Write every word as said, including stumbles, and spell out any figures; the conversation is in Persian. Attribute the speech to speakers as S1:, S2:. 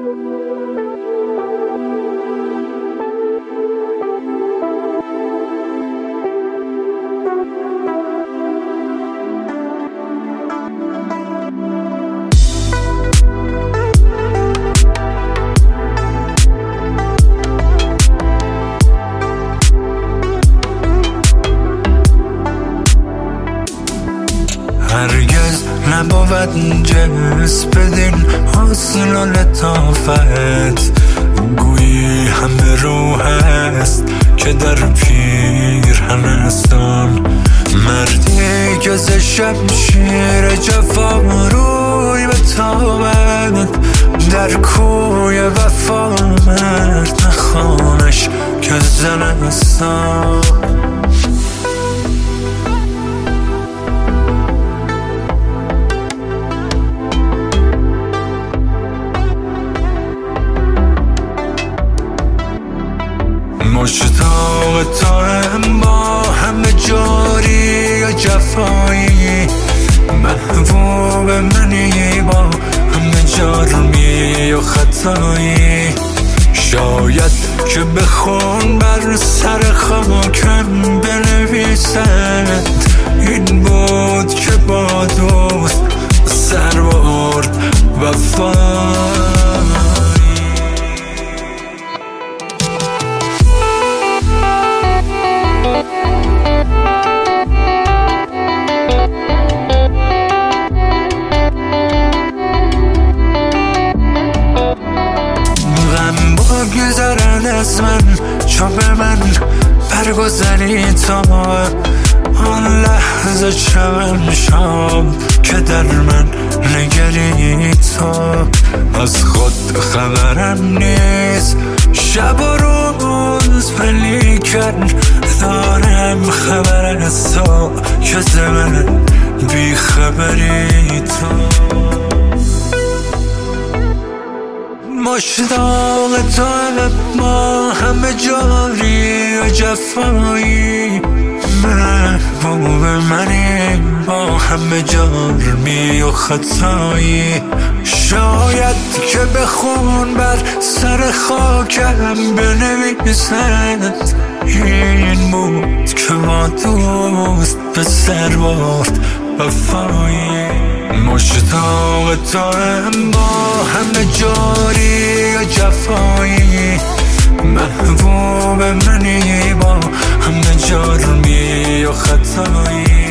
S1: هرگز نبود جنس بدین حسن و لطافت، گویی همه روح است که در پیرهنستان. مردی که ز شمشیر جفا روی بتابد، در کوی وفا مرد نخوانش که زنستان. مشتاق تو هم با همه جاری و جفایی، محبوب منی با همه جرمی و خطایی. شاید که بخون بر سر خاکم بنویسد، این بود که با دوست سر برد وفایی. بگذرد از من چو به من برگذری تو، آن لحظه شبم شب که در من نگری تو. از خود خبرم نیست شب و روز، ولیکن دارم خبر از تو که ز من بی خبری تو. مشتاق تو ما همه جاری و جفایی، محبوب منی با همه جرمی و خطایی. شاید که بخون بر سر خاکم بنویسد، این بود که با دوست به سر برد وفایی. مشتاق تو هم با همه جاری و جفایی، محبوب منی با همه جرمی و خطایی.